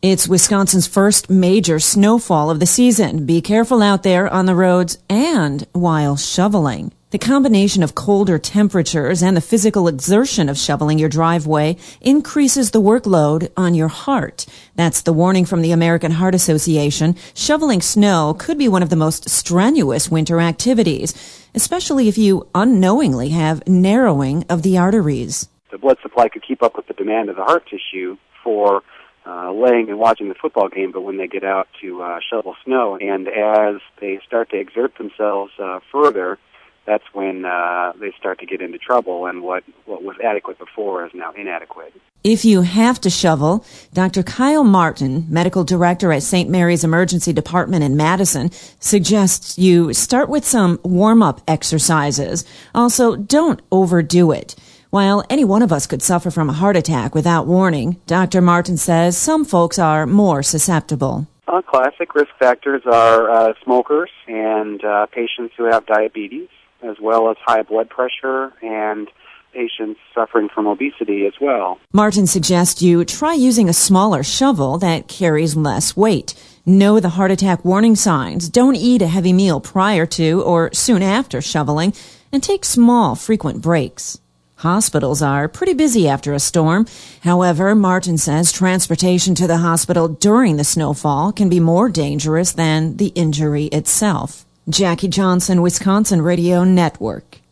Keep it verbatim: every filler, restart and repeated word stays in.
It's Wisconsin's first major snowfall of the season. Be careful out there on the roads and while shoveling. The combination of colder temperatures and the physical exertion of shoveling your driveway increases the workload on your heart. That's the warning from the American Heart Association. Shoveling snow could be one of the most strenuous winter activities, especially if you unknowingly have narrowing of the arteries. The blood supply could keep up with the demand of the heart tissue for uh, laying and watching the football game, but when they get out to uh, shovel snow, and as they start to exert themselves uh, further, that's when uh, they start to get into trouble, and what, what was adequate before is now inadequate. If you have to shovel, Doctor Kyle Martin, medical director at Saint Mary's Emergency Department in Madison, suggests you start with some warm-up exercises. Also, don't overdo it. While any one of us could suffer from a heart attack without warning, Doctor Martin says some folks are more susceptible. Uh, classic risk factors are uh, smokers and uh, patients who have diabetes, as well as high blood pressure and patients suffering from obesity as well. Martin suggests you try using a smaller shovel that carries less weight. Know the heart attack warning signs. Don't eat a heavy meal prior to or soon after shoveling, and take small, frequent breaks. Hospitals are pretty busy after a storm. However, Martin says transportation to the hospital during the snowfall can be more dangerous than the injury itself. Jackie Johnson, Wisconsin Radio Network.